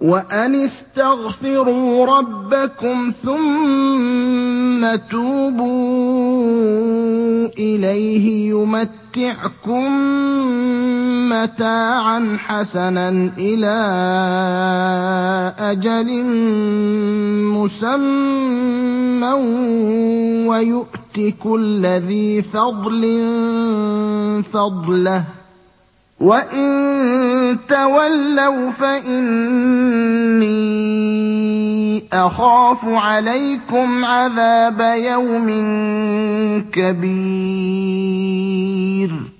وَأَنِ اسْتَغْفِرُوا رَبَّكُمْ ثُمَّ تُوبُوا إِلَيْهِ يُمَتِّعْكُم مَّتَاعًا حَسَنًا إِلَىٰ أَجَلٍ مُّسَمًّى وَيُؤْتِ كُلَّ ذِي فَضْلٍ فَضْلَهُ ۖ وَإِن تَوَلَّوْا فَإِنِّي أَخَافُ عَلَيْكُمْ عَذَابَ يَوْمٍ كَبِيرٍ